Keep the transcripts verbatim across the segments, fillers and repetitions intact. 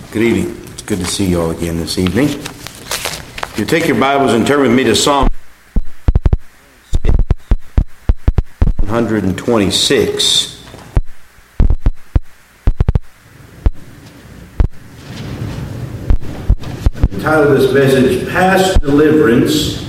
Good evening. It's good to see you all again this evening. If you take your Bibles and turn with me to Psalm one twenty-six. The title of this message, Past Deliverance.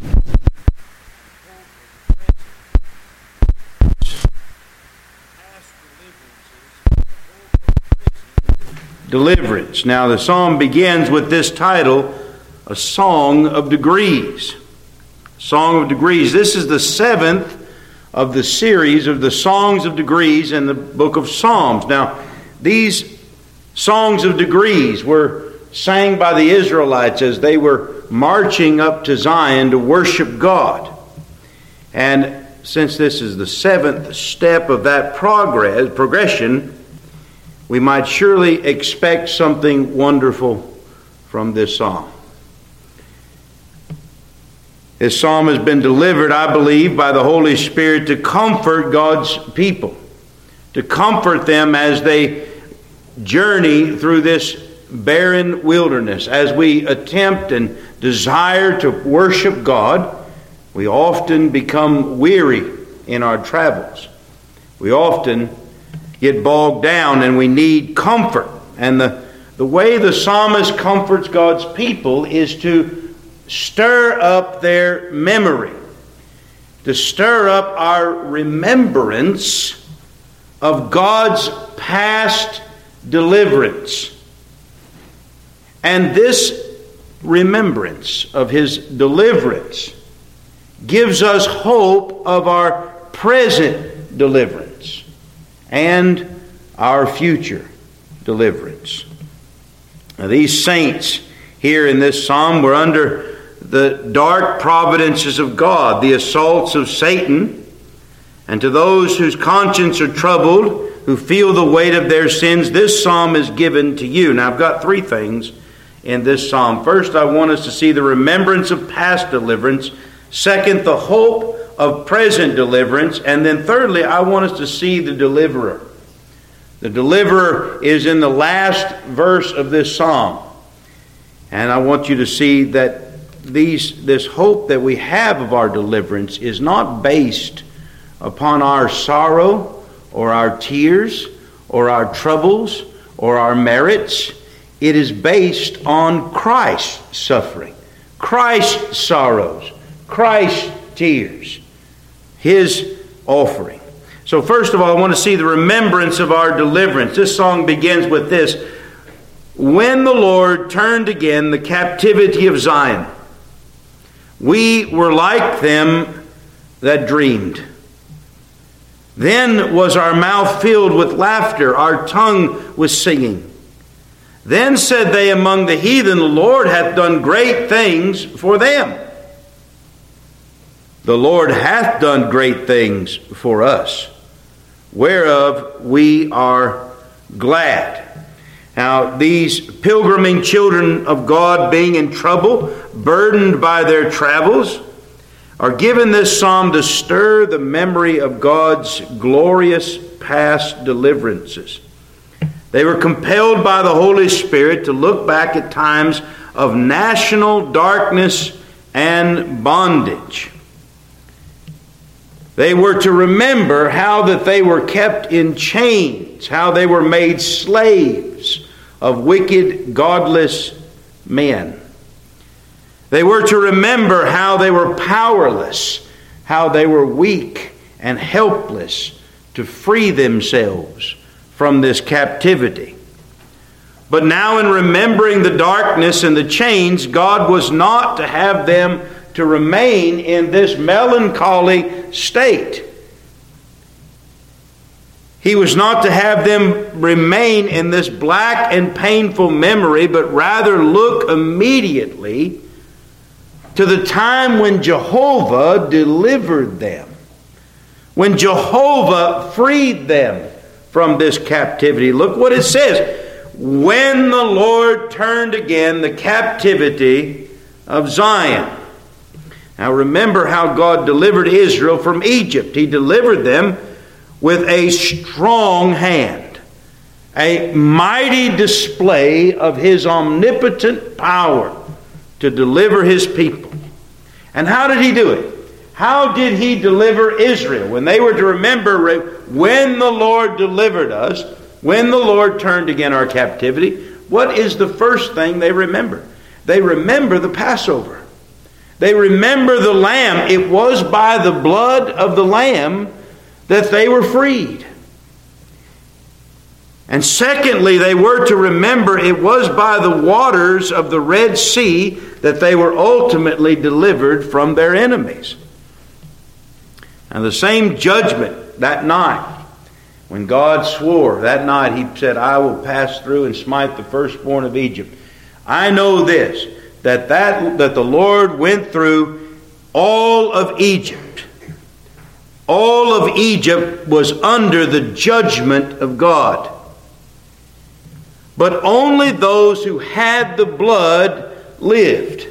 Deliverance. Now the psalm begins with this title, A Song of Degrees. Song of Degrees. This is the seventh of the series of the Songs of Degrees in the book of Psalms. Now these Songs of Degrees were sang by the Israelites as they were marching up to Zion to worship God. And since this is the seventh step of that progress, progression, we might surely expect something wonderful from this psalm. This psalm has been delivered, I believe, by the Holy Spirit to comfort God's people, to comfort them as they journey through this barren wilderness. As we attempt and desire to worship God, we often become weary in our travels. We often get bogged down and we need comfort. And the, the way the psalmist comforts God's people is to stir up their memory, to stir up our remembrance of God's past deliverance. And this remembrance of His deliverance gives us hope of our present deliverance and our future deliverance. Now, these saints here in this psalm were under the dark providences of God, the assaults of Satan, and to those whose conscience are troubled, who feel the weight of their sins, this psalm is given to you. Now, I've got three things in this psalm. First, I want us to see the remembrance of past deliverance. Second, the hope of present deliverance. And then thirdly, I want us to see the deliverer. The deliverer is in the last verse of this psalm. And I want you to see that these this hope that we have of our deliverance is not based upon our sorrow or our tears or our troubles or our merits. It is based on Christ's suffering, Christ's sorrows, Christ's tears, His offering. So first of all, I want to see the remembrance of our deliverance. This song begins with this: when the Lord turned again the captivity of Zion, we were like them that dreamed. Then was our mouth filled with laughter, our tongue was singing. Then said they among the heathen, the Lord hath done great things for them. The Lord hath done great things for us, whereof we are glad. Now, these pilgriming children of God, being in trouble, burdened by their travels, are given this psalm to stir the memory of God's glorious past deliverances. They were compelled by the Holy Spirit to look back at times of national darkness and bondage. They were to remember how that they were kept in chains, how they were made slaves of wicked, godless men. They were to remember how they were powerless, how they were weak and helpless to free themselves from this captivity. But now, in remembering the darkness and the chains, God was not to have them to remain in this melancholy state. He was not to have them remain in this black and painful memory, but rather look immediately to the time when Jehovah delivered them, when Jehovah freed them from this captivity. Look what it says: when the Lord turned again the captivity of Zion. Now remember how God delivered Israel from Egypt. He delivered them with a strong hand. a mighty display of His omnipotent power to deliver His people. And how did He do it? How did He deliver Israel? When they were to remember when the Lord delivered us, when the Lord turned again our captivity, what is the first thing they remember? They remember the Passover. They remember the Lamb. It was by the blood of the Lamb that they were freed. And secondly, they were to remember it was by the waters of the Red Sea that they were ultimately delivered from their enemies. And the same judgment that night, when God swore, that night He said, I will pass through and smite the firstborn of Egypt. I know this, that, that, that the Lord went through all of Egypt. All of Egypt was under the judgment of God. But only those who had the blood lived.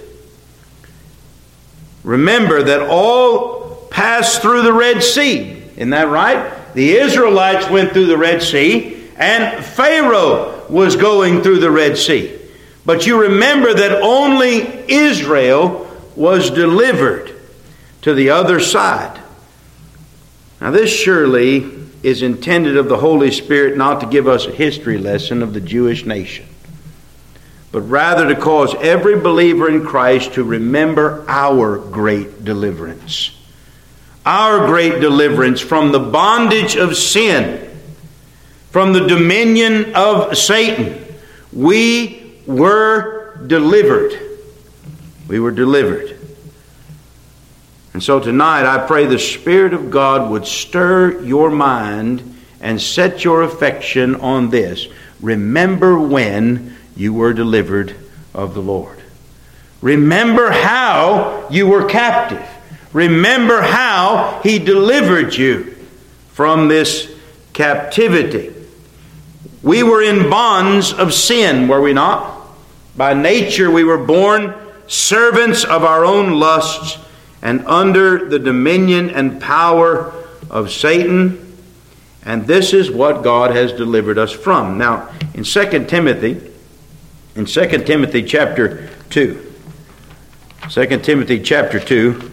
Remember that all passed through the Red Sea. Isn't that right? The Israelites went through the Red Sea, and Pharaoh was going through the Red Sea. But you remember that only Israel was delivered to the other side. Now this surely is intended of the Holy Spirit not to give us a history lesson of the Jewish nation, but rather to cause every believer in Christ to remember our great deliverance. Our great deliverance from the bondage of sin, from the dominion of Satan. We were delivered. We were delivered. And so tonight I pray the Spirit of God would stir your mind and set your affection on this. Remember when you were delivered of the Lord. Remember how you were captive. Remember how He delivered you from this captivity. We were in bonds of sin, were we not? By nature we were born servants of our own lusts and under the dominion and power of Satan. And this is what God has delivered us from. Now, in Second Timothy, in Second Timothy chapter two, Second Timothy chapter two,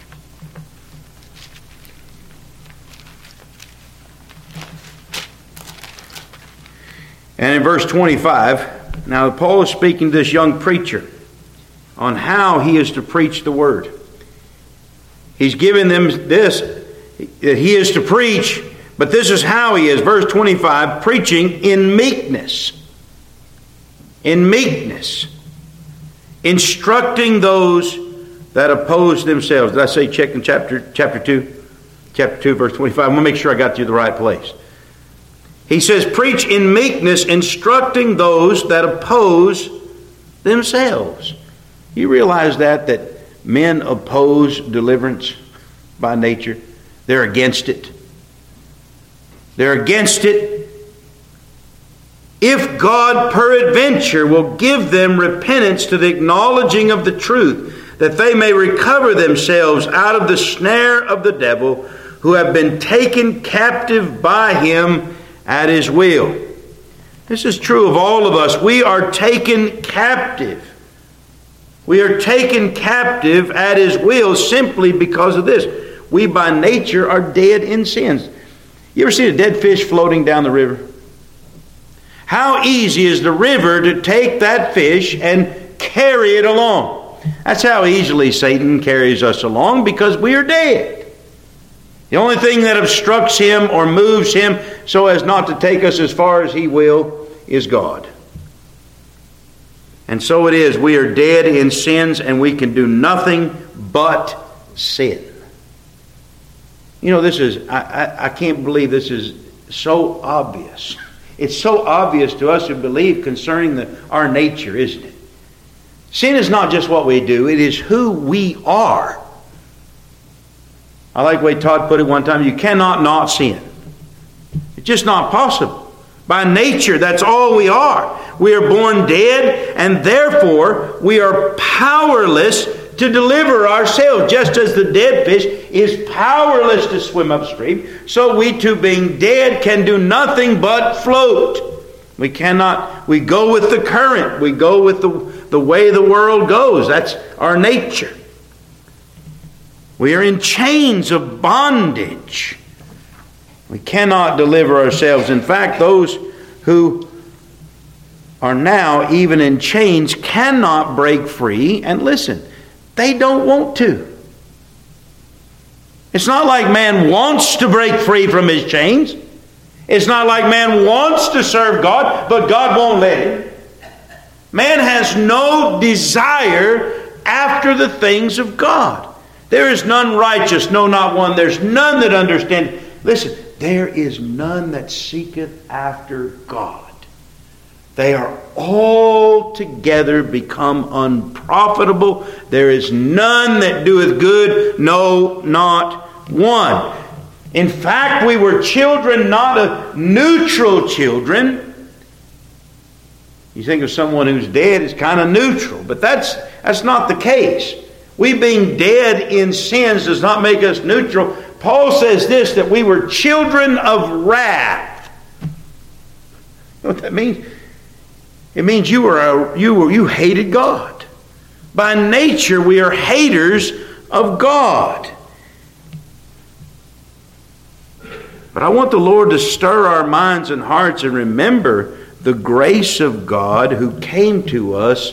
and in verse twenty-five, now Paul is speaking to this young preacher on how he is to preach the word. He's given them this, that he is to preach, but this is how he is. Verse twenty-five, preaching in meekness. In meekness. Instructing those that oppose themselves. Did I say check in chapter, chapter two? Chapter two, verse twenty-five. I'm going to make sure I got you to the right place. He says, preach in meekness, instructing those that oppose themselves. You realize that, that men oppose deliverance by nature? They're against it. They're against it. If God peradventure will give them repentance to the acknowledging of the truth, that they may recover themselves out of the snare of the devil, who have been taken captive by him at his will. This is true of all of us. We are taken captive. We are taken captive at his will simply because of this. We by nature are dead in sins. You ever seen a dead fish floating down the river? How easy is the river to take that fish and carry it along? That's how easily Satan carries us along, because we are dead. The only thing that obstructs him or moves him so as not to take us as far as he will is God. And so it is. We are dead in sins and we can do nothing but sin. You know, this is, I, I, I can't believe this is so obvious. It's so obvious to us who believe concerning the, our nature, isn't it? Sin is not just what we do, it is who we are. I like the way Todd put it one time, you cannot not sin. It's just not possible. By nature, that's all we are. We are born dead, and therefore we are powerless to deliver ourselves. Just as the dead fish is powerless to swim upstream, so we too, being dead, can do nothing but float. We cannot, we go with the current. We go with the, the way the world goes. That's our nature. We are in chains of bondage. We cannot deliver ourselves. In fact, those who are now even in chains cannot break free. And listen, they don't want to. It's not like man wants to break free from his chains. It's not like man wants to serve God, but God won't let him. Man has no desire after the things of God. There is none righteous, no, not one. There's none that understand. Listen, there is none that seeketh after God. They are all together become unprofitable. There is none that doeth good, no, not one. In fact, we were children, not a neutral children. You think of someone who's dead as kind of neutral, but that's that's not the case. We being dead in sins does not make us neutral. Paul says this, that we were children of wrath. You know what that means? It means you were a, you were you hated God. By nature, we are haters of God. But I want the Lord to stir our minds and hearts and remember the grace of God who came to us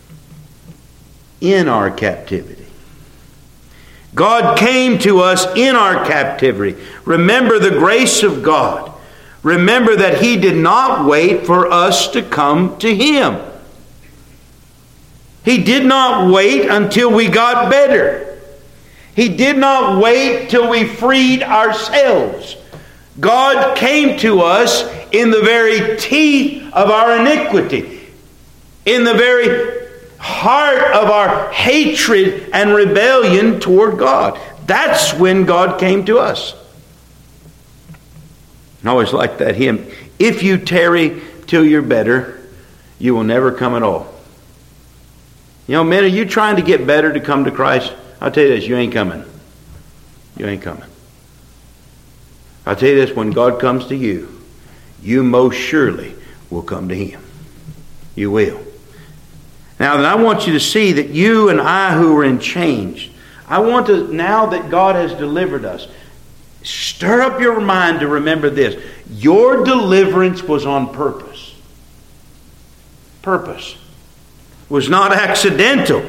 in our captivity. God came to us in our captivity. Remember the grace of God. Remember that He did not wait for us to come to Him. He did not wait until we got better. He did not wait till we freed ourselves. God came to us in the very teeth of our iniquity, in the very heart of our hatred and rebellion toward God. That's when God came to us. I always like that hymn. If you tarry till you're better, you will never come at all. You know, men, are you trying to get better to come to Christ? I'll tell you this, you ain't coming. You ain't coming. I'll tell you this, when God comes to you, you most surely will come to Him. You will. Now, then I want you to see that you and I who are in chains, I want to, now that God has delivered us, stir up your mind to remember this. Your deliverance was on purpose. Purpose. Was not accidental.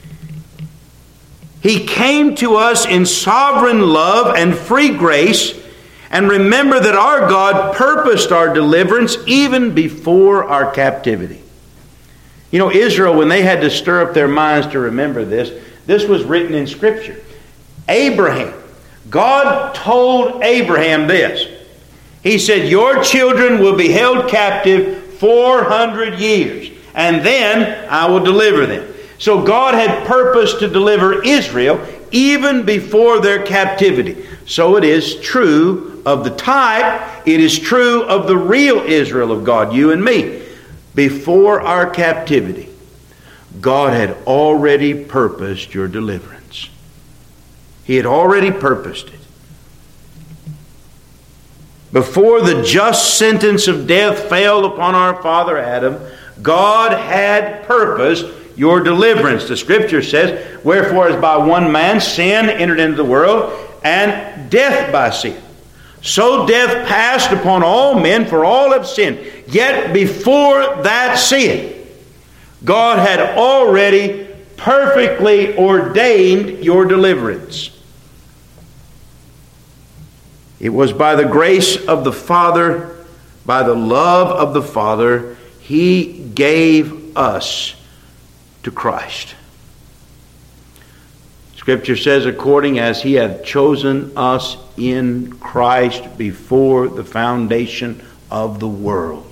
He came to us in sovereign love and free grace. And remember that our God purposed our deliverance even before our captivity. You know, Israel, when they had to stir up their minds to remember this, this was written in Scripture. Abraham, God told Abraham this. He said, your children will be held captive four hundred years, and then I will deliver them. So God had purposed to deliver Israel even before their captivity. So it is true of the type, it is true of the real Israel of God, you and me. Before our captivity, God had already purposed your deliverance. He had already purposed it. Before the just sentence of death fell upon our father Adam, God had purposed your deliverance. The Scripture says, wherefore as by one man sin entered into the world, and death by sin. So death passed upon all men, for all have sinned. Yet before that sin, God had already perfectly ordained your deliverance. It was by the grace of the Father, by the love of the Father, He gave us to Christ. Scripture says, according as He hath chosen us in Christ before the foundation of the world,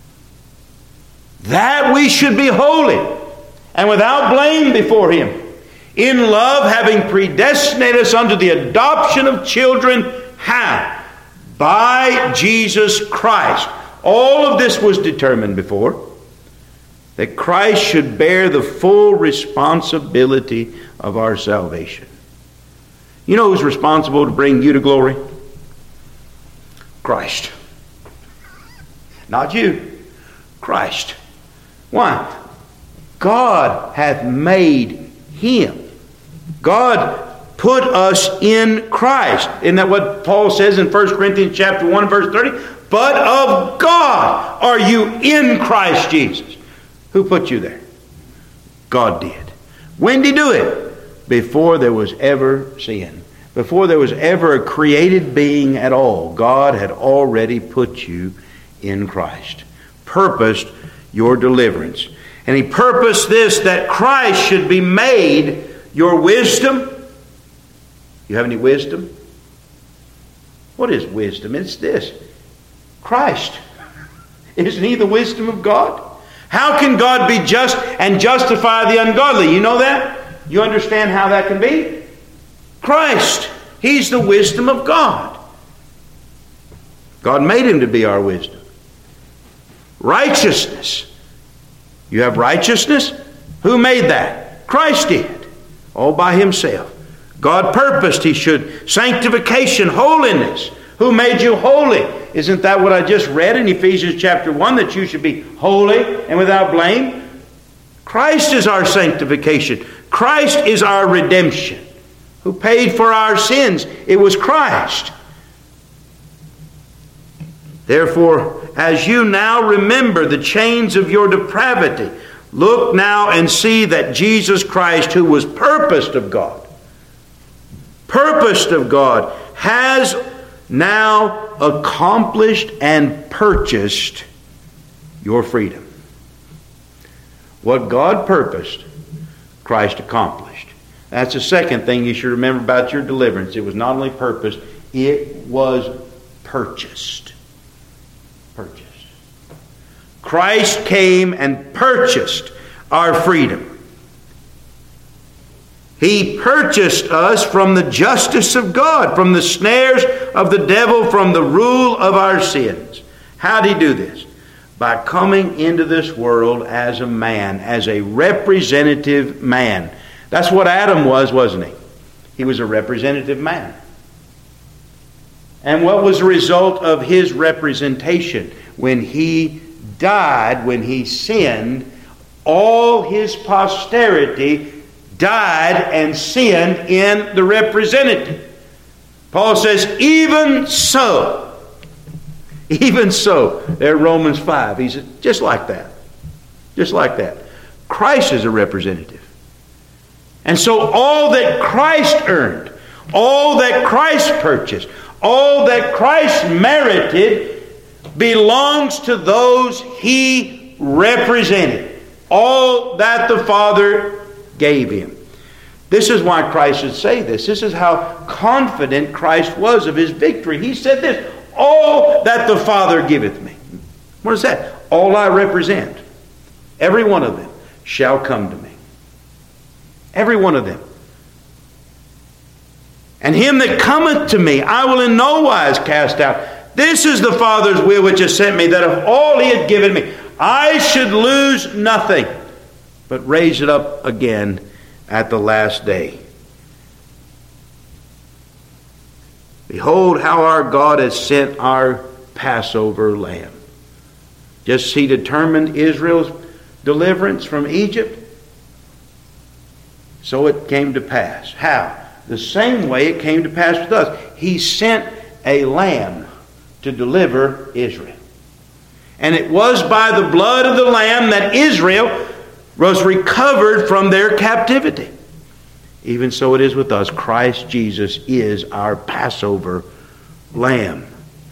that we should be holy and without blame before Him, in love having predestinated us unto the adoption of children. How? By Jesus Christ. All of this was determined before, that Christ should bear the full responsibility of our salvation. You know who's responsible to bring you to glory? Christ. Not you. Christ. Why? God hath made him. God put us in Christ. Isn't that what Paul says in First Corinthians chapter one, verse thirty? But of God are you in Christ Jesus. Who put you there? God did. When did he do it? Before there was ever sin. Before there was ever a created being at all. God had already put you in Christ. Purposed your deliverance. And he purposed this, that Christ should be made your wisdom. You have any wisdom? What is wisdom? It's this. Christ. Isn't he the wisdom of God? How can God be just and justify the ungodly? You know that? You understand how that can be? Christ. He's the wisdom of God. God made him to be our wisdom. Righteousness. You have righteousness? Who made that? Christ did. All by himself. God purposed he should. Sanctification, holiness. Who made you holy? Isn't that what I just read in Ephesians chapter one? That you should be holy and without blame? Christ is our sanctification. Christ is our redemption. Who paid for our sins? It was Christ. Therefore, as you now remember the chains of your depravity, look now and see that Jesus Christ, who was purposed of God, purposed of God, has now accomplished and purchased your freedom. What God purposed, Christ accomplished. That's the second thing you should remember about your deliverance. It was not only purposed, it was purchased. Purchased. Christ came and purchased our freedom. He purchased us from the justice of God, from the snares of the devil, from the rule of our sins. How did he do this? By coming into this world as a man, as a representative man. That's what Adam was, wasn't he? He was a representative man. And what was the result of his representation? When he died, when he sinned, all his posterity died and sinned in the representative. Paul says, even so, even so, there Romans five, he said, just like that. Just like that. Christ is a representative. And so all that Christ earned, all that Christ purchased, all that Christ merited belongs to those he represented. All that the Father gave him. This is why Christ should say this. This is how confident Christ was of his victory. He said this, all that the Father giveth me. What is that? All I represent, every one of them shall come to me. Every one of them. And him that cometh to me, I will in no wise cast out. This is the Father's will which has sent me, that of all he had given me, I should lose nothing, but raise it up again at the last day. Behold how our God has sent our Passover lamb. Just as he determined Israel's deliverance from Egypt, so it came to pass. How? The same way it came to pass with us. He sent a lamb to deliver Israel. And it was by the blood of the lamb that Israel was recovered from their captivity. Even so it is with us. Christ Jesus is our Passover lamb.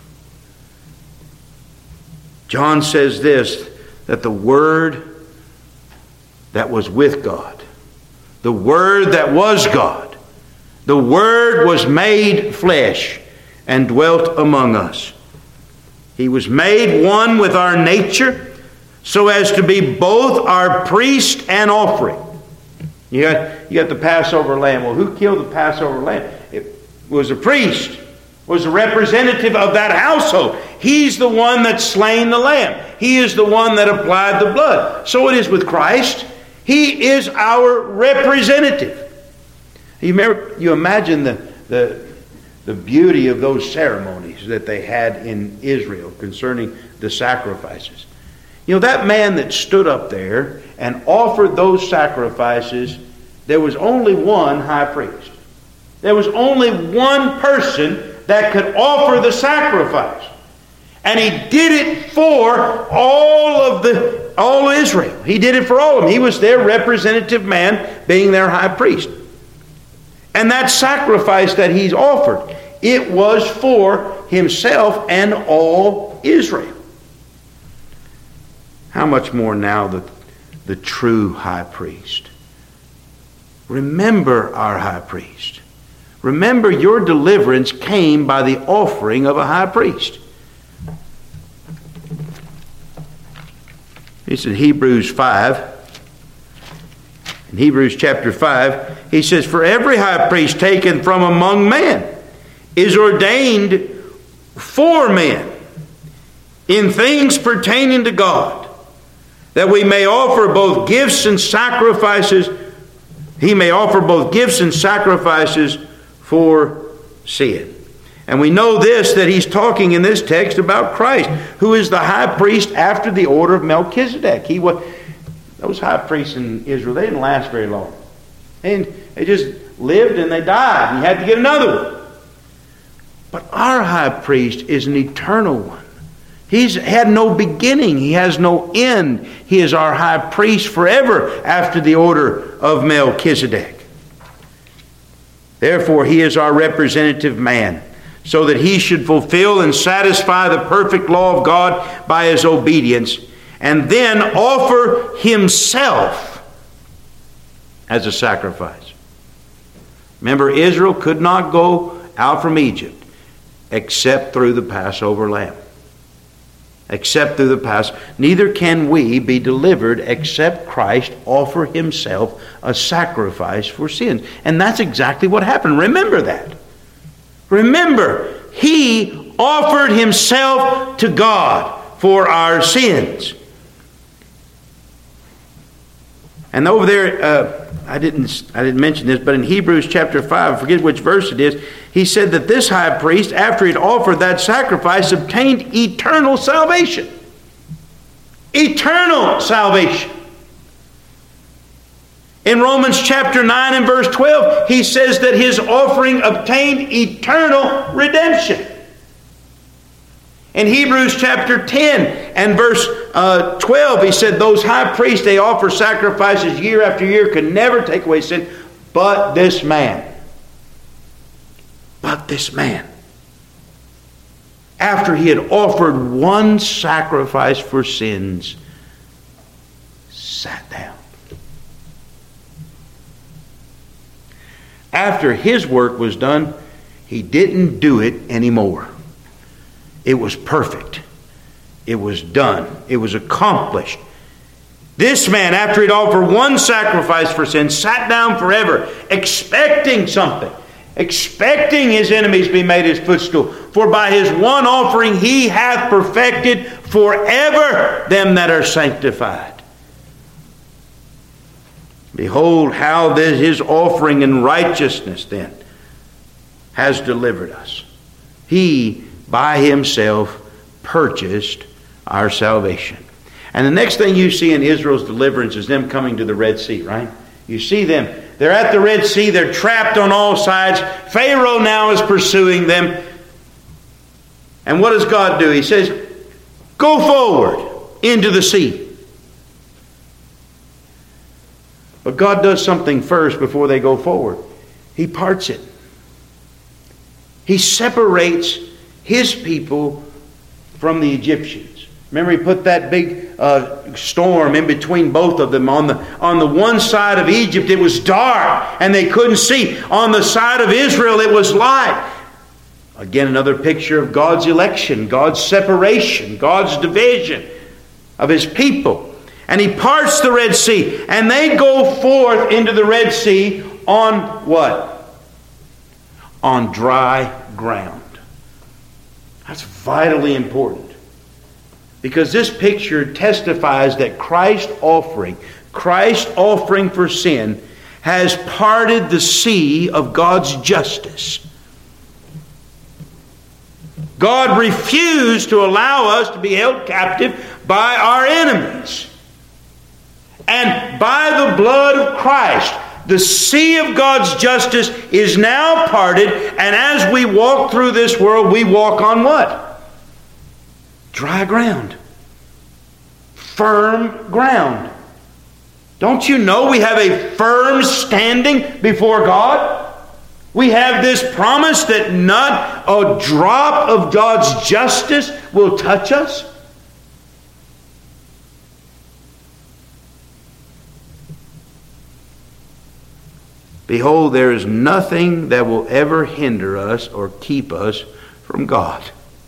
John says this, that the Word that was with God, the Word that was God, the Word was made flesh and dwelt among us. He was made one with our nature, so as to be both our priest and offering. You got, you got the Passover lamb. Well, who killed the Passover lamb? It was a priest. Was a representative of that household. He's the one that slain the lamb. He is the one that applied the blood. So it is with Christ. He is our representative. You, remember, you imagine the, the, the beauty of those ceremonies that they had in Israel concerning the sacrifices. You know, that man that stood up there and offered those sacrifices, there was only one high priest. There was only one person that could offer the sacrifice. And he did it for all of the all of Israel. He did it for all of them. He was their representative man, being their high priest. And that sacrifice that he's offered, it was for himself and all Israel. How much more now the, the true high priest? Remember our high priest. Remember, your deliverance came by the offering of a high priest. It's in Hebrews five. In Hebrews chapter five, he says, "For every high priest taken from among men is ordained for men in things pertaining to God, that we may offer both gifts and sacrifices. He may offer both gifts and sacrifices for sin." And we know this, that he's talking in this text about Christ, who is the high priest after the order of Melchizedek. He was, those high priests in Israel, they didn't last very long. And they just lived and they died, and you had to get another one. But our high priest is an eternal one. He's had no beginning. He has no end. He is our high priest forever after the order of Melchizedek. Therefore, he is our representative man, so that he should fulfill and satisfy the perfect law of God by his obedience, and then offer himself as a sacrifice. Remember, Israel could not go out from Egypt except through the Passover lamb. Except through the Passover. Neither can we be delivered except Christ offer himself a sacrifice for sins. And that's exactly what happened. Remember that. Remember, he offered himself to God for our sins. And over there, uh, I didn't I didn't mention this, but in Hebrews chapter five, I forget which verse it is, he said that this high priest, after he'd offered that sacrifice, obtained eternal salvation. Eternal salvation. In Romans chapter nine and verse twelve, he says that his offering obtained eternal redemption. In Hebrews chapter ten and verse uh, twelve, he said those high priests, they offer sacrifices year after year, could never take away sin, but this man. But this man, after he had offered one sacrifice for sins, sat down. After his work was done, he didn't do it anymore. It was perfect. It was done. It was accomplished. This man, after he'd offered one sacrifice for sin, sat down forever, expecting something. Expecting his enemies be made his footstool. For by his one offering he hath perfected forever them that are sanctified. Behold how this, his offering in righteousness then has delivered us. He by himself purchased our salvation. And the next thing you see in Israel's deliverance is them coming to the Red Sea, right? You see them. They're at the Red Sea. They're trapped on all sides. Pharaoh now is pursuing them. And what does God do? He says, go forward into the sea. But God does something first before they go forward. He parts it. He separates his people from the Egyptians. Remember, he put that big uh, storm in between both of them. On the, on the one side of Egypt, it was dark and they couldn't see. On the side of Israel, it was light. Again, another picture of God's election, God's separation, God's division of his people. And he parts the Red Sea. And they go forth into the Red Sea on what? On dry ground. That's vitally important. Because this picture testifies that Christ's offering, Christ's offering for sin, has parted the sea of God's justice. God refused to allow us to be held captive by our enemies. And by the blood of Christ, the sea of God's justice is now parted, and as we walk through this world, we walk on what? Dry ground. Firm ground. Don't you know we have a firm standing before God? We have this promise that not a drop of God's justice will touch us. Behold, there is nothing that will ever hinder us or keep us from God.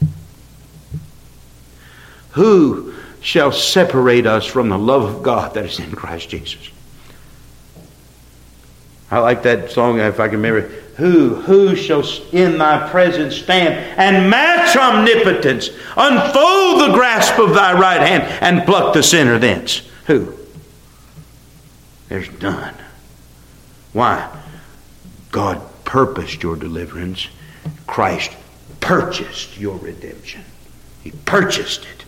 Who shall separate us from the love of God that is in Christ Jesus? I like that song, if I can remember. Who, who shall in thy presence stand and match omnipotence, unfold the grasp of thy right hand, and pluck the sinner thence? Who? There's none. Why? God purposed your deliverance. Christ purchased your redemption. He purchased it.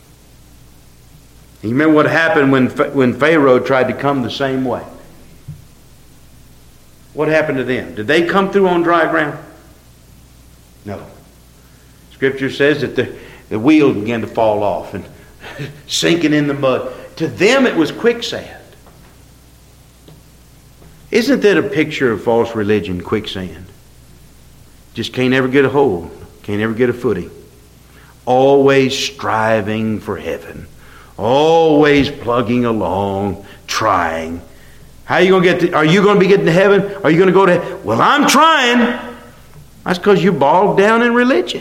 You remember what happened when, when Pharaoh tried to come the same way? What happened to them? Did they come through on dry ground? No. Scripture says that the, the wheels began to fall off and sinking in the mud. To them it was quicksand. Isn't that a picture of false religion, quicksand? Just can't ever get a hold. Can't ever get a footing. Always striving for heaven. Always plugging along, trying. How are you going to get to, are you going to be getting to heaven? Are you going to go to heaven? Well, I'm trying. That's because you bogged down in religion.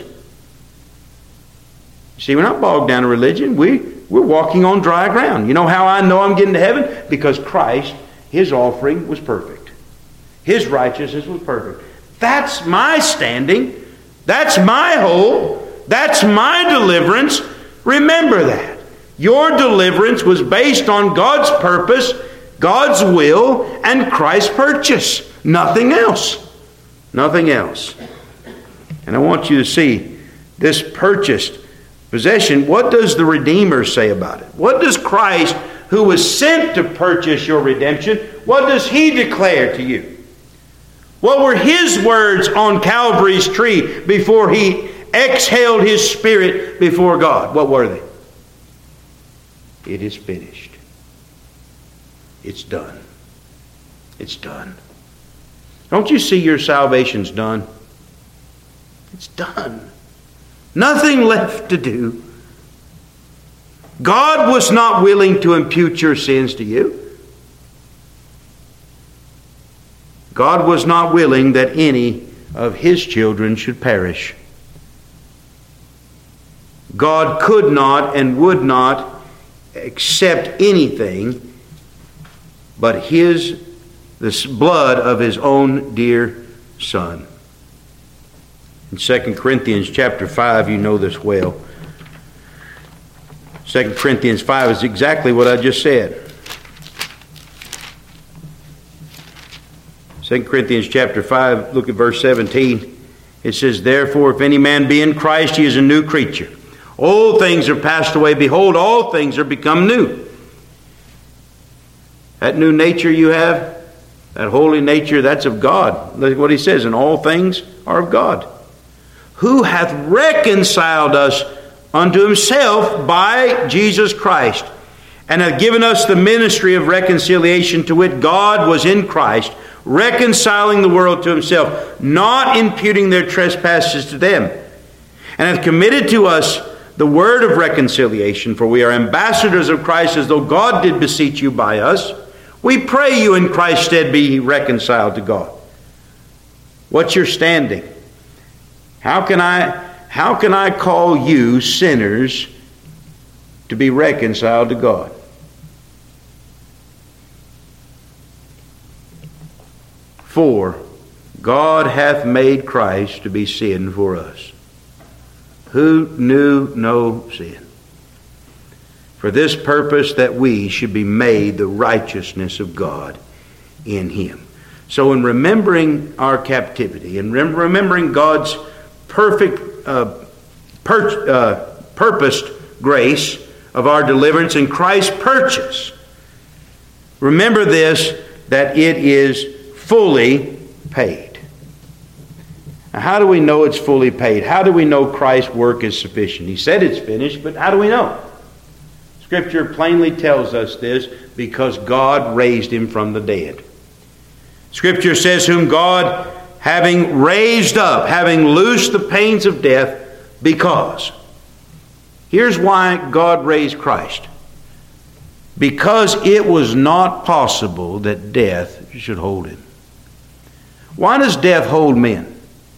See, we're not bogged down in religion. We, we're walking on dry ground. You know how I know I'm getting to heaven? Because Christ, His offering was perfect. His righteousness was perfect. That's my standing. That's my hope. That's my deliverance. Remember that. Your deliverance was based on God's purpose, God's will, and Christ's purchase. Nothing else. Nothing else. And I want you to see this purchased possession. What does the Redeemer say about it? What does Christ, who was sent to purchase your redemption, what does He declare to you? What were His words on Calvary's tree before He exhaled His Spirit before God? What were they? It is finished. It's done. It's done. Don't you see your salvation's done? It's done. Nothing left to do. God was not willing to impute your sins to you. God was not willing that any of His children should perish. God could not and would not accept anything but His, the blood of His own dear Son. In Second Corinthians chapter five, you know this well. Second Corinthians five is exactly what I just said. Second Corinthians chapter five, look at verse seventeen. It says, therefore, if any man be in Christ, he is a new creature. Old things are passed away. Behold, all things are become new. That new nature you have, that holy nature, that's of God. Look what he says, and all things are of God. Who hath reconciled us unto Himself by Jesus Christ, and hath given us the ministry of reconciliation, to wit, God was in Christ, reconciling the world to Himself, not imputing their trespasses to them, and hath committed to us the word of reconciliation. For we are ambassadors of Christ, as though God did beseech you by us. We pray you in Christ's stead be reconciled to God. What's your standing? How can I, how can I call you sinners to be reconciled to God? For God hath made Christ to be sin for us, who knew no sin, for this purpose, that we should be made the righteousness of God in Him. So in remembering our captivity and remembering God's perfect uh, pur- uh, purposed grace of our deliverance and Christ's purchase. Remember this, that it is fully paid. Now, how do we know it's fully paid? How do we know Christ's work is sufficient? He said it's finished, but how do we know? Scripture plainly tells us this, because God raised him from the dead. Scripture says, whom God, having raised up, having loosed the pains of death, because. Here's why God raised Christ. Because it was not possible that death should hold him. Why does death hold men?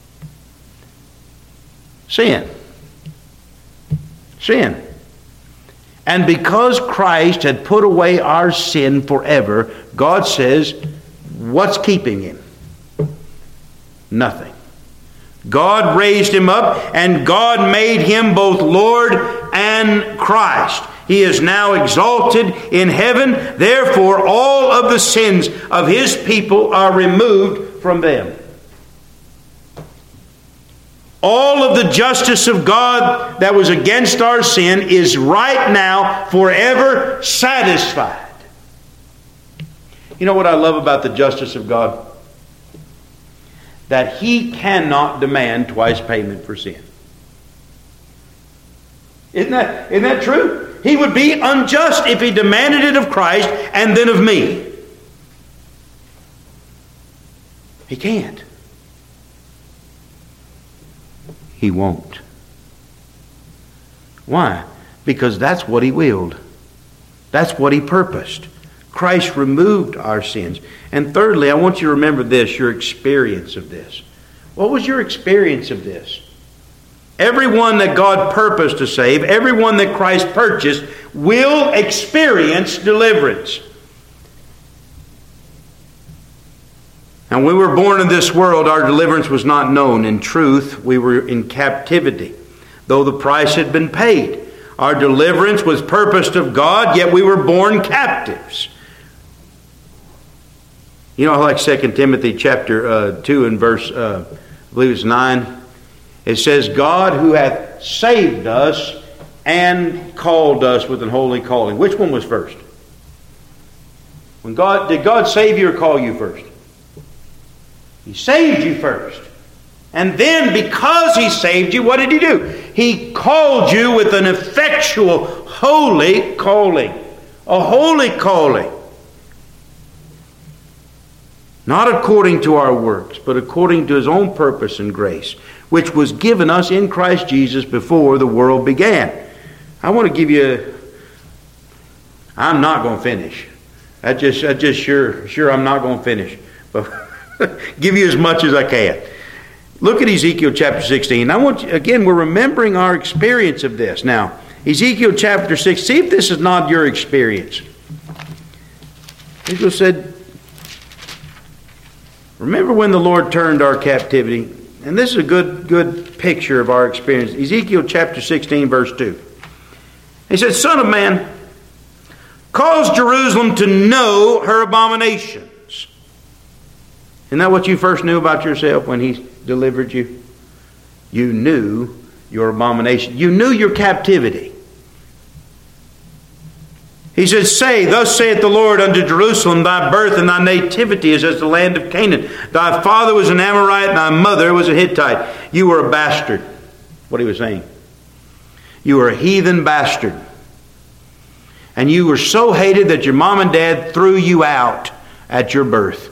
Sin. Sin. And because Christ had put away our sin forever, God says, what's keeping him? Nothing. God raised him up, and God made him both Lord and Christ. He is now exalted in heaven. Therefore, all of the sins of his people are removed from them. All of the justice of God that was against our sin is right now forever satisfied. You know what I love about the justice of God? That he cannot demand twice payment for sin. Isn't that, isn't that true? He would be unjust if he demanded it of Christ and then of me. He can't. He won't. Why? Because that's what he willed. That's what he purposed. Christ removed our sins. And thirdly, I want you to remember this, your experience of this. What was your experience of this? Everyone that God purposed to save, everyone that Christ purchased, will experience deliverance. And when we were born in this world, our deliverance was not known. In truth, we were in captivity, though the price had been paid. Our deliverance was purposed of God, yet we were born captives. You know, like Second Timothy chapter uh, two and verse, uh, I believe it's nine. It says, God who hath saved us and called us with an holy calling. Which one was first? When God did God save you or call you first? He saved you first. And then because he saved you, what did he do? He called you with an effectual, holy calling. A holy calling. Not according to our works, but according to his own purpose and grace, which was given us in Christ Jesus before the world began. I want to give you... I'm not going to finish. I just, I just sure, sure I'm not going to finish. But give you as much as I can. Look at Ezekiel chapter sixteen. I want you, again, we're remembering our experience of this. Now, Ezekiel chapter six, see if this is not your experience. Ezekiel said, remember when the Lord turned our captivity? And this is a good, good picture of our experience. Ezekiel chapter sixteen, verse two. He said, Son of man, cause Jerusalem to know her abominations. Isn't that what you first knew about yourself when he delivered you? You knew your abomination. You knew your captivity. He says, say, thus saith the Lord unto Jerusalem, thy birth and thy nativity is as the land of Canaan. Thy father was an Amorite, and thy mother was a Hittite. You were a bastard. What he was saying. You were a heathen bastard. And you were so hated that your mom and dad threw you out at your birth.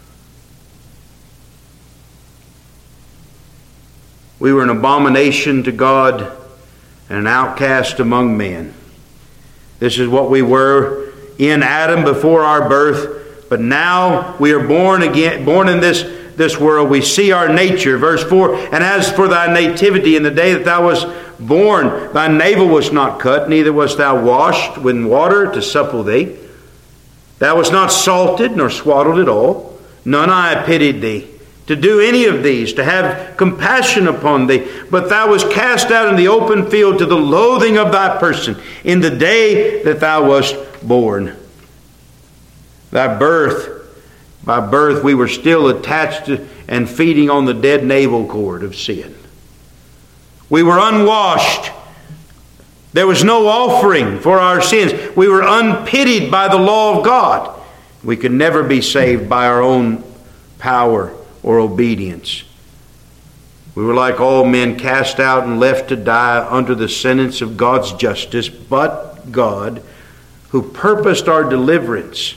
We were an abomination to God and an outcast among men. This is what we were in Adam before our birth. But now we are born again, born in this, this world. We see our nature. Verse four, and as for thy nativity, in the day that thou wast born, thy navel was not cut, neither wast thou washed with water to supple thee. Thou wast not salted nor swaddled at all. None eye pitied thee to do any of these, to have compassion upon thee. But thou wast cast out in the open field to the loathing of thy person in the day that thou wast born. Thy birth, by birth we were still attached to and feeding on the dead navel cord of sin. We were unwashed There was no offering for our sins. We were unpitied by the law of God. We could never be saved by our own power or obedience. We were like all men, cast out and left to die under the sentence of God's justice. But God, who purposed our deliverance,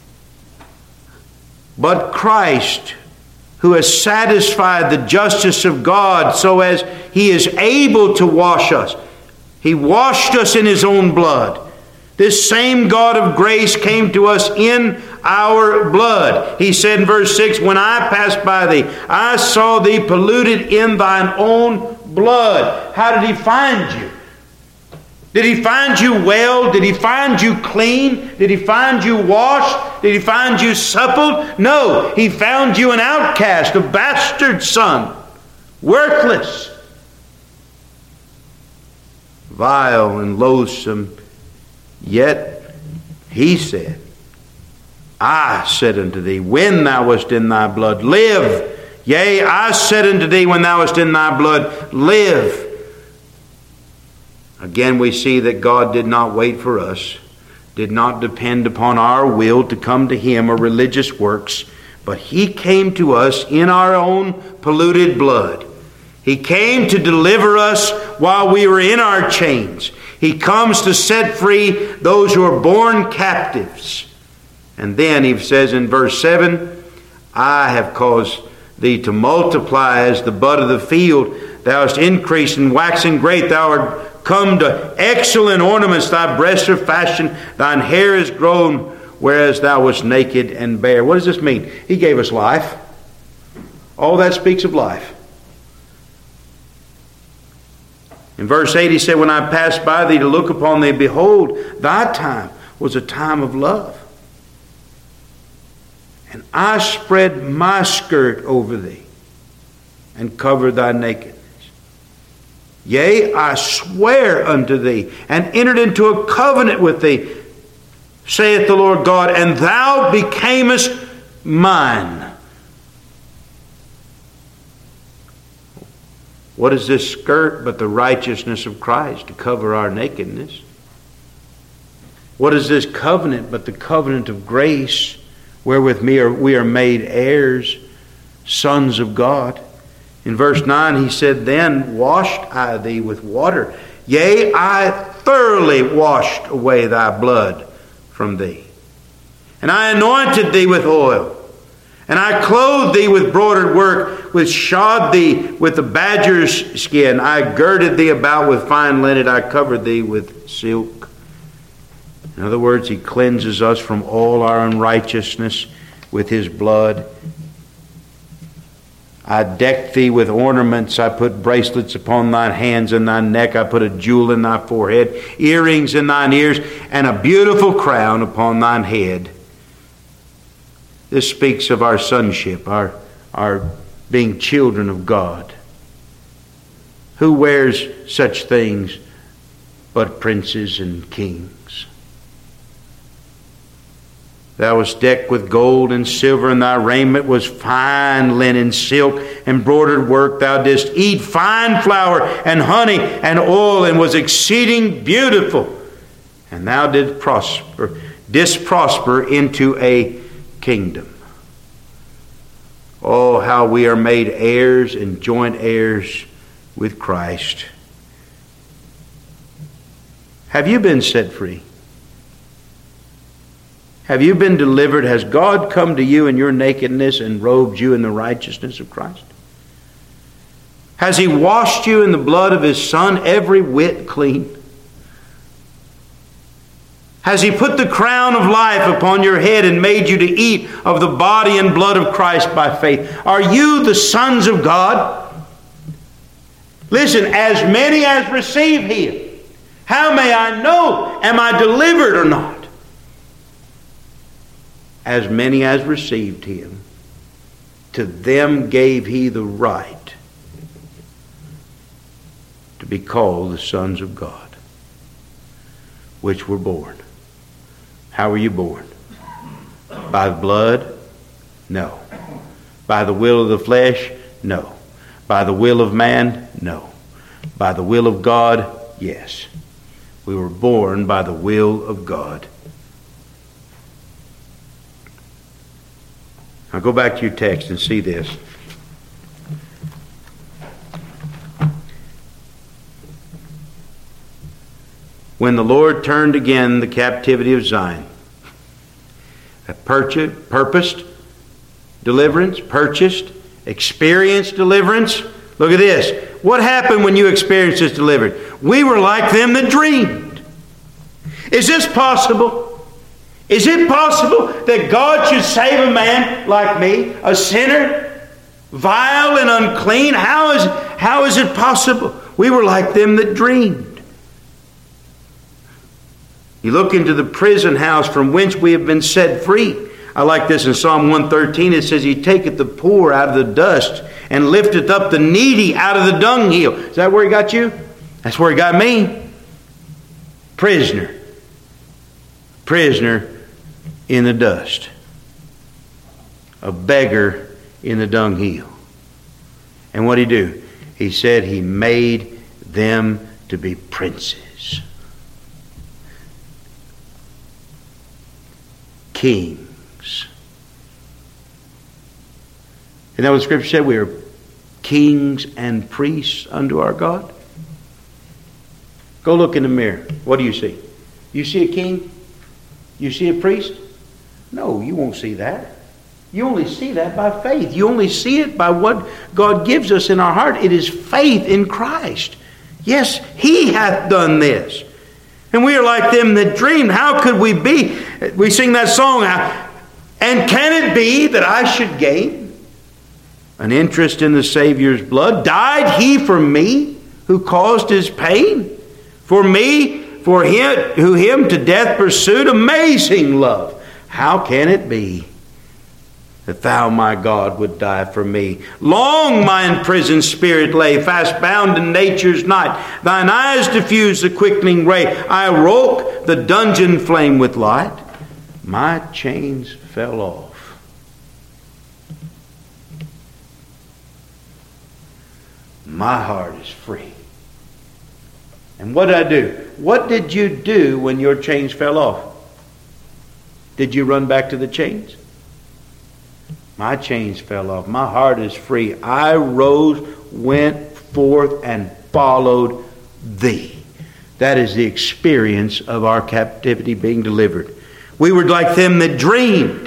but Christ, who has satisfied the justice of God so as He is able to wash us. He washed us in His own blood. This same God of grace came to us in our blood. He said in verse six, when I passed by thee, I saw thee polluted in thine own blood. How did He find you? Did He find you well? Did He find you clean? Did He find you washed? Did He find you suppled? No, He found you an outcast, a bastard son, worthless, vile and loathsome. Yet He said, I said unto thee, when thou wast in thy blood, live. Yea, I said unto thee, when thou wast in thy blood, live. Again, we see that God did not wait for us, did not depend upon our will to come to Him or religious works, but He came to us in our own polluted blood. He came to deliver us while we were in our chains. He comes to set free those who are born captives. And then He says in verse seven, I have caused thee to multiply as the bud of the field. Thou hast increased and waxen great. Thou art come to excellent ornaments. Thy breasts are fashioned. Thine hair is grown, whereas thou wast naked and bare. What does this mean? He gave us life. All that speaks of life. In verse eight He said, when I passed by thee to look upon thee, behold, thy time was a time of love. And I spread my skirt over thee and covered thy nakedness. Yea, I swear unto thee and entered into a covenant with thee, saith the Lord God, and thou becamest mine. What is this skirt but the righteousness of Christ to cover our nakedness? What is this covenant but the covenant of grace, wherewith we are, we are made heirs, sons of God? In verse nine He said, then washed I thee with water. Yea, I thoroughly washed away thy blood from thee. And I anointed thee with oil. And I clothed thee with broidered work, which shod thee with the badger's skin. I girded thee about with fine linen. I covered thee with silk. In other words, He cleanses us from all our unrighteousness with His blood. I decked thee with ornaments. I put bracelets upon thine hands and thy neck. I put a jewel in thy forehead, earrings in thine ears, and a beautiful crown upon thine head. This speaks of our sonship, our, our being children of God. Who wears such things but princes and kings? Thou wast decked with gold and silver, and thy raiment was fine linen, silk, and broidered work. Thou didst eat fine flour and honey and oil, and was exceeding beautiful. And thou didst prosper, didst prosper into a kingdom. Oh, how we are made heirs and joint heirs with Christ. Have you been set free? Have you been delivered? Has God come to you in your nakedness and robed you in the righteousness of Christ? Has He washed you in the blood of His Son every whit clean? Has He put the crown of life upon your head and made you to eat of the body and blood of Christ by faith? Are you the sons of God? Listen, as many as receive Him. How may I know? Am I delivered or not? As many as received Him, to them gave He the right to be called the sons of God, which were born. How were you born? By the blood? No. By the will of the flesh? No. By the will of man? No. By the will of God? Yes. We were born by the will of God. Now go back to your text and see this. When the Lord turned again the captivity of Zion, purchased, purposed deliverance, purchased, experienced deliverance. Look at this. What happened when you experienced this deliverance? We were like them that dreamed. Is this possible? Is it possible that God should save a man like me, a sinner, vile and unclean? How is, how is it possible? We were like them that dreamed. You look into the prison house from whence we have been set free. I like this in Psalm one thirteen. It says, He taketh the poor out of the dust and lifteth up the needy out of the dunghill. Is that where He got you? That's where He got me. Prisoner. Prisoner in the dust. A beggar in the dunghill. And what did He do? He said He made them to be princes. Kings. Isn't that what the Scripture said? We are kings and priests unto our God. Go look in the mirror. What do you see? You see a king? You see a priest? No, you won't see that. You only see that by faith. You only see it by what God gives us in our heart. It is faith in Christ. Yes, He hath done this. And we are like them that dreamed. How could we be? We sing that song. And can it be that I should gain an interest in the Savior's blood? Died He for me who caused His pain? For me, for him who Him to death pursued? Amazing love. How can it be that Thou, my God, would die for me? Long my imprisoned spirit lay, fast bound in nature's night. Thine eyes diffused the quickening ray. I awoke the dungeon flame with light. My chains fell off. My heart is free. And what did I do? What did you do when your chains fell off? Did you run back to the chains? My chains fell off. My heart is free. I rose, went forth, and followed Thee. That is the experience of our captivity being delivered. We were like them that dreamed.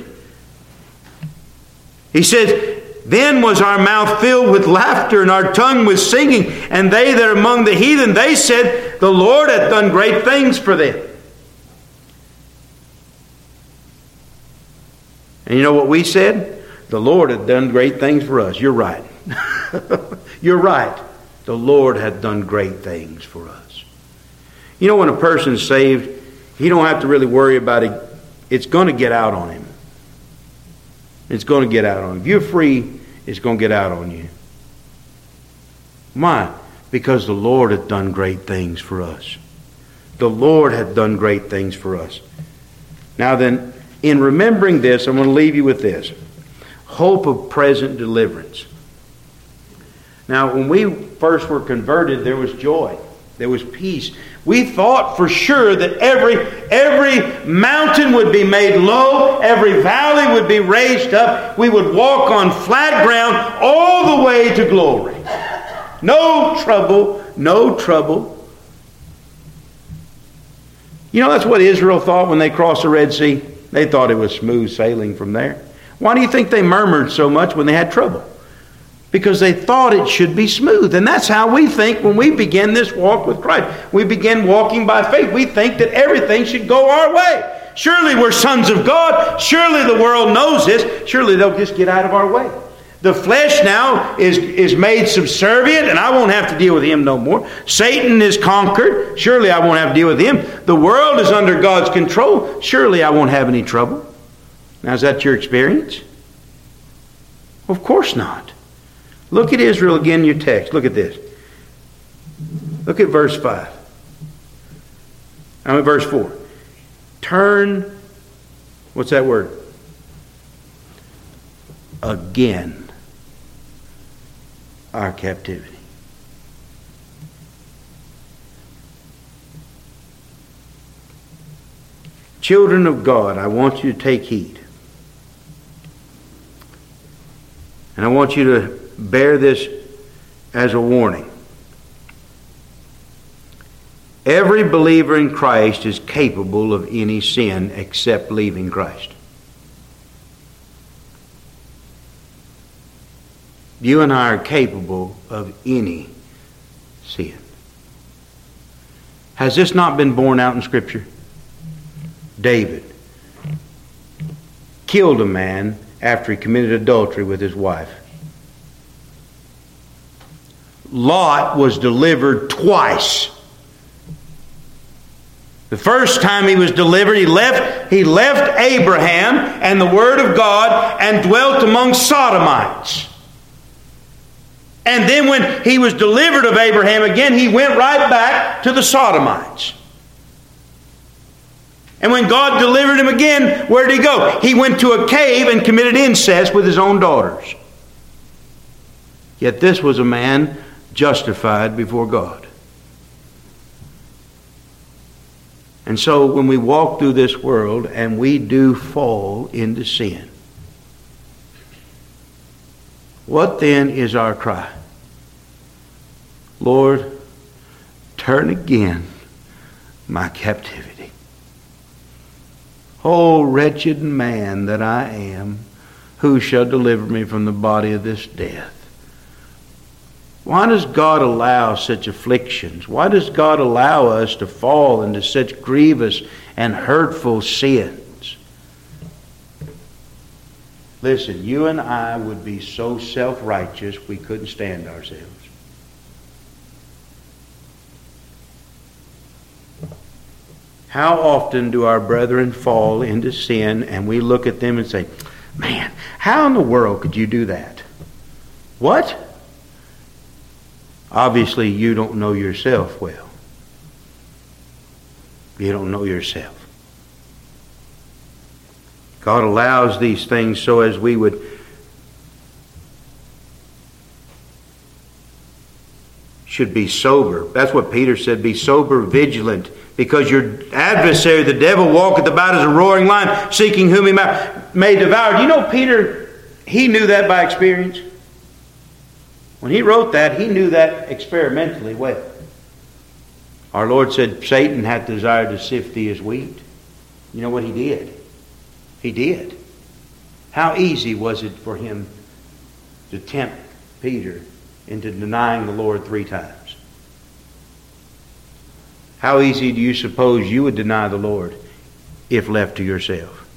He says, Then was our mouth filled with laughter and our tongue with singing. And they that are among the heathen, they said, The Lord hath done great things for them. And you know what we said? The Lord hath done great things for us. You're right. You're right. The Lord hath done great things for us. You know, when a person's saved, he don't have to really worry about it. It's going to get out on him. It's going to get out on him. If you're free, it's going to get out on you. Why? Because the Lord hath done great things for us. The Lord hath done great things for us. Now then, in remembering this, I'm going to leave you with this. Hope of present deliverance. Now, when we first were converted, there was joy. There was peace. We thought for sure that every, every mountain would be made low. Every valley would be raised up. We would walk on flat ground all the way to glory. No trouble. No trouble. You know, that's what Israel thought when they crossed the Red Sea. They thought it was smooth sailing from there. Why do you think they murmured so much when they had trouble? Because they thought it should be smooth. And that's how we think when we begin this walk with Christ. We begin walking by faith. We think that everything should go our way. Surely we're sons of God. Surely the world knows this. Surely they'll just get out of our way. The flesh now is, is made subservient, and I won't have to deal with him no more. Satan is conquered. Surely I won't have to deal with him. The world is under God's control. Surely I won't have any trouble. Now, is that your experience? Of course not. Look at Israel again in your text. Look at this. Look at verse five. I'm at verse four. Turn, what's that word? Again, our captivity. Children of God, I want you to take heed. And I want you to bear this as a warning. Every believer in Christ is capable of any sin except leaving Christ. You and I are capable of any sin. Has this not been borne out in Scripture? David killed a man after he committed adultery with his wife. Lot was delivered twice. The first time he was delivered, he left, he left Abraham and the Word of God and dwelt among Sodomites. And then when he was delivered of Abraham again, he went right back to the Sodomites. And when God delivered him again, where did he go? He went to a cave and committed incest with his own daughters. Yet this was a man justified before God. And so when we walk through this world and we do fall into sin, what then is our cry? Lord, turn again my captivity. O wretched man that I am, who shall deliver me from the body of this death? Why does God allow such afflictions? Why does God allow us to fall into such grievous and hurtful sins? Listen, you and I would be so self-righteous we couldn't stand ourselves. How often do our brethren fall into sin and we look at them and say, man, how in the world could you do that? What? Obviously, you don't know yourself well. You don't know yourself. God allows these things so as we would should be sober. That's what Peter said, be sober, vigilant, because your adversary, the devil, walketh about as a roaring lion, seeking whom he may devour. Do you know Peter, he knew that by experience? When he wrote that, he knew that experimentally well. Our Lord said, Satan hath desired to sift thee as wheat. You know what he did? He did. How easy was it for him to tempt Peter into denying the Lord three times? How easy do you suppose you would deny the Lord if left to yourself?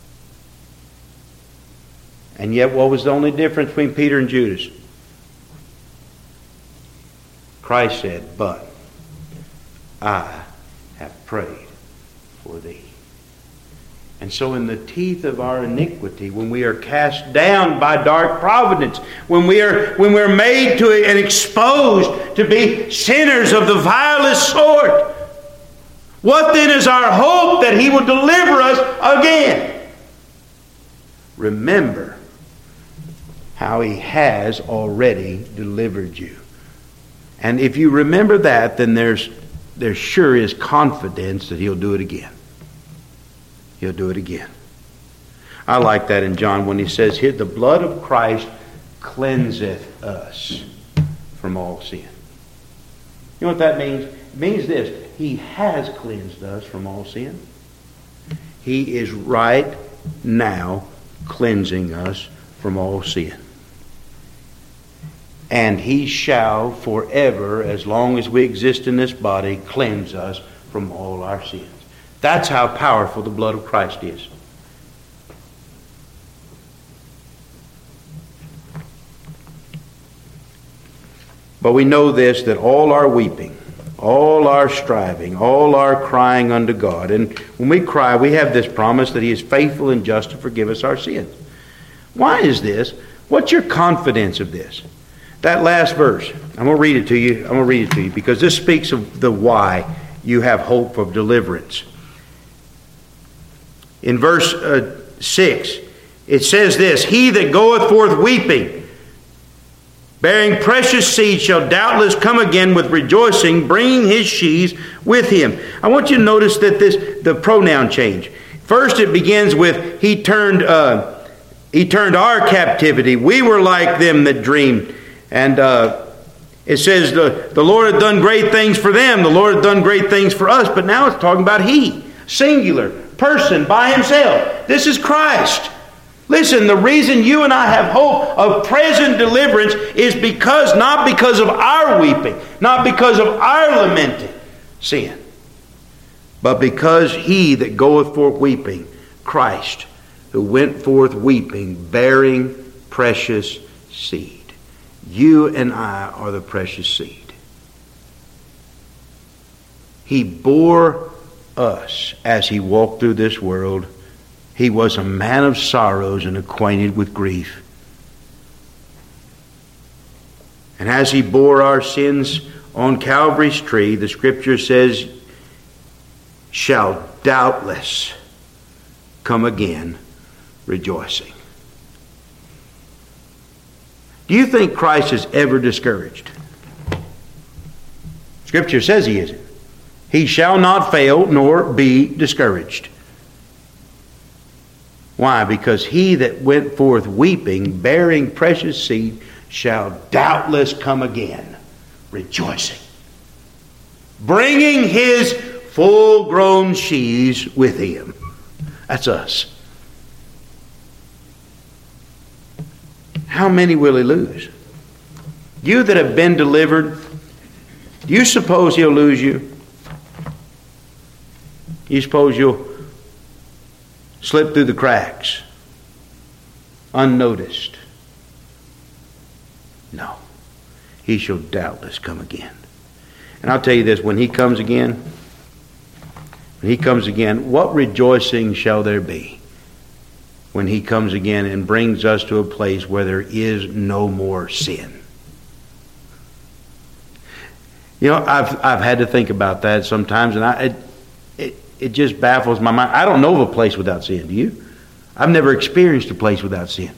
And yet, what was the only difference between Peter and Judas? Christ said, but I have prayed for thee. And so in the teeth of our iniquity, when we are cast down by dark providence, when we are when we're made to and exposed to be sinners of the vilest sort, what then is our hope that He will deliver us again? Remember how He has already delivered you. And if you remember that, then there's there sure is confidence that He'll do it again. He'll do it again. I like that in John when he says here, the blood of Christ cleanseth us from all sin. You know what that means? It means this. He has cleansed us from all sin. He is right now cleansing us from all sin. And He shall forever, as long as we exist in this body, cleanse us from all our sins. That's how powerful the blood of Christ is. But we know this, that all our weeping, all our striving, all our crying unto God, and when we cry, we have this promise that He is faithful and just to forgive us our sins. Why is this? What's your confidence of this? That last verse, I'm going to read it to you. I'm going to read it to you because this speaks of the why you have hope of deliverance. In verse uh, six, it says this, He that goeth forth weeping, bearing precious seed, shall doubtless come again with rejoicing, bringing his sheaves with him. I want you to notice that this the pronoun change. First it begins with, He turned, uh, he turned our captivity. We were like them that dreamed. And uh, it says the, the Lord had done great things for them. The Lord had done great things for us. But now it's talking about He. Singular. Person by Himself. This is Christ. Listen, the reason you and I have hope of present deliverance is because, not because of our weeping, not because of our lamenting sin, but because He that goeth forth weeping, Christ, who went forth weeping, bearing precious seed. You and I are the precious seed. He bore us as He walked through this world. He was a man of sorrows and acquainted with grief. And as He bore our sins on Calvary's tree, the Scripture says, shall doubtless come again rejoicing. Do you think Christ is ever discouraged? Scripture says He isn't. He shall not fail nor be discouraged. Why? Because He that went forth weeping, bearing precious seed, shall doubtless come again, rejoicing, bringing His full-grown sheaves with Him. That's us. How many will He lose? You that have been delivered, do you suppose He'll lose you? You suppose you'll slip through the cracks, unnoticed? No. He shall doubtless come again. And I'll tell you this, when He comes again, when He comes again, what rejoicing shall there be when He comes again and brings us to a place where there is no more sin? You know, I've I've had to think about that sometimes, and I it, it, it just baffles my mind. I don't know of a place without sin. Do you? I've never experienced a place without sin.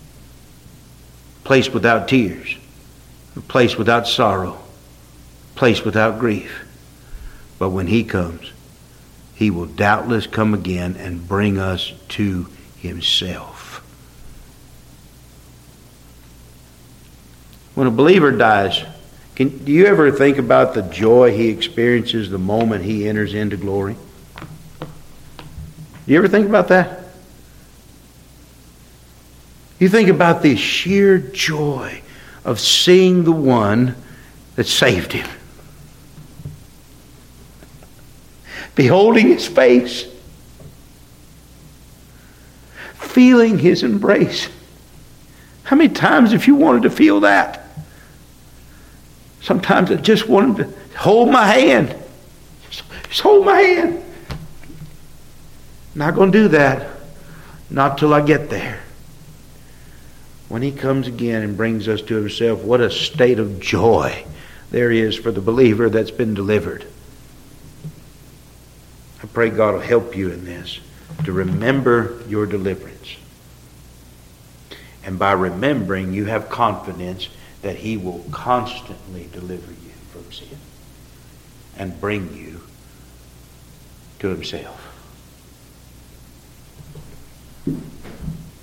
A place without tears. A place without sorrow. A place without grief. But when He comes, He will doubtless come again and bring us to Himself. When a believer dies, can, do you ever think about the joy he experiences the moment he enters into glory? Do you ever think about that? You think about the sheer joy of seeing the one that saved him. Beholding His face. Feeling His embrace. How many times have you wanted to feel that? Sometimes I just wanted to hold my hand. Just hold my hand. Not going to do that. Not till I get there. When He comes again and brings us to Himself, what a state of joy there is for the believer that's been delivered. I pray God will help you in this, to remember your deliverance. And by remembering, you have confidence that He will constantly deliver you from sin and bring you to Himself.